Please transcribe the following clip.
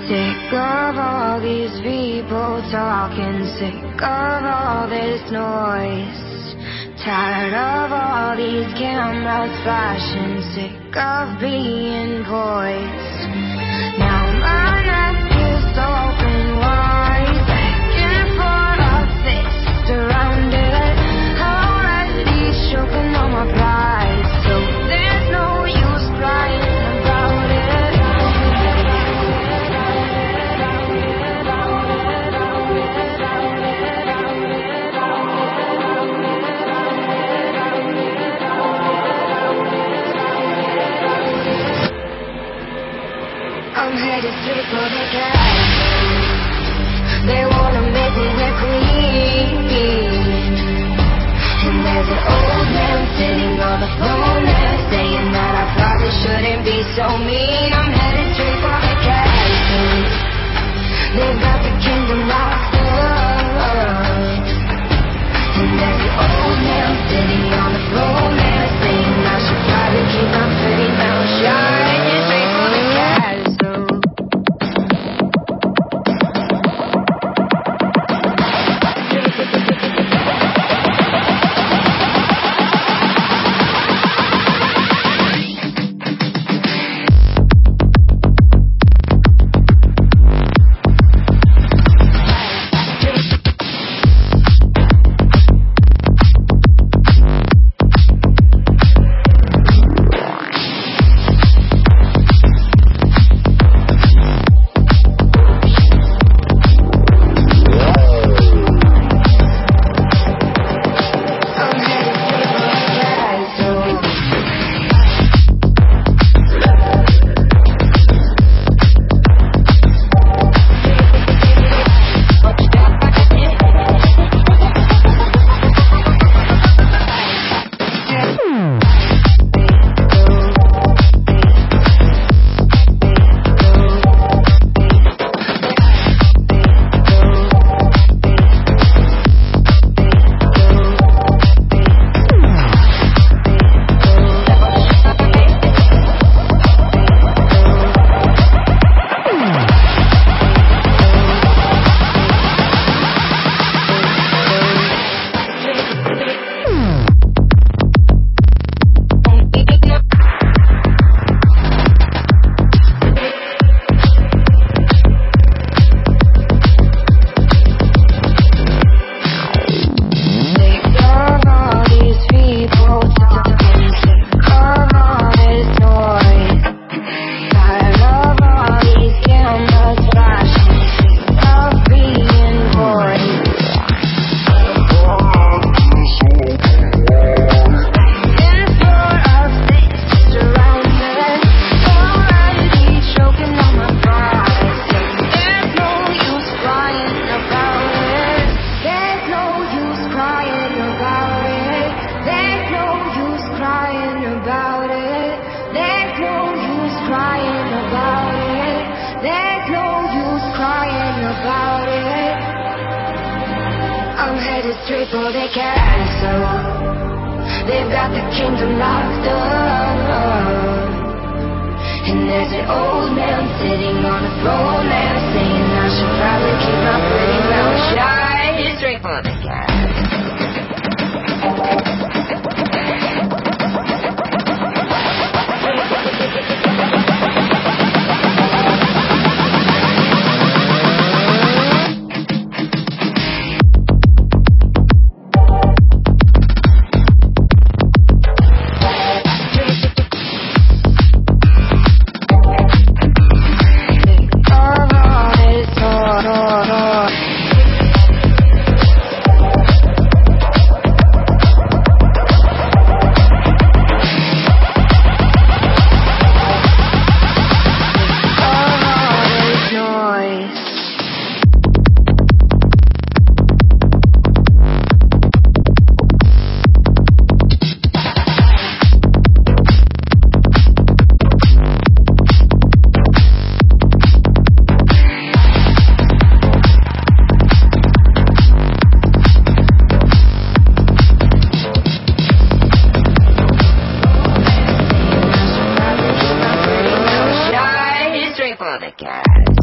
Sick of all these people talking, sick of all this noise. Tired of all these cameras flashing, sick of being poised. Now my neck is open wide, begging for a fist around it. Already choking on my pride, so there's no use crying about it. I'm headed straight for the castle. They wanna make me their queen. And there's an old man sitting on the phone there, saying that I probably shouldn't be so mean. I'm headed straight for the castle. They've got the kingdom locked up. And there's an old man sitting on the phone there, saying I should probably keep my pretty mouth shut. Straight for the castle. I'm headed straight for the castle. They've got the kingdom locked up. And there's an old man sitting on the throne there, saying I should probably keep my pretty mouth shut. Straight for the castle. For the cat.